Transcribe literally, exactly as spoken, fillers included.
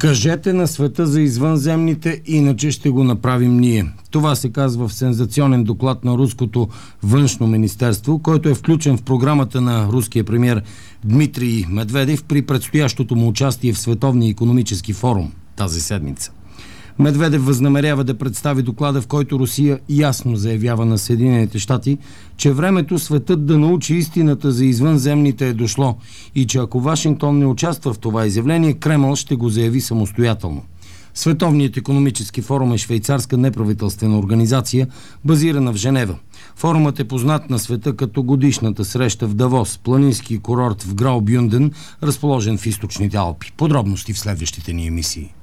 Кажете на света за извънземните, иначе ще го направим ние. Това се казва в сензационен доклад на руското външно министерство, който е включен в програмата на руския премиер Дмитрий Медведев при предстоящото му участие в Световния икономически форум тази седмица. Медведев възнамерява да представи доклада, в който Русия ясно заявява на Съединените щати, че времето светът да научи истината за извънземните е дошло и че ако Вашингтон не участва в това изявление, Кремъл ще го заяви самостоятелно. Световният икономически форум е швейцарска неправителствена организация, базирана в Женева. Форумът е познат на света като годишната среща в Давос, планински курорт в Граубюнден, разположен в източните Алпи. Подробности в следващите ни емисии.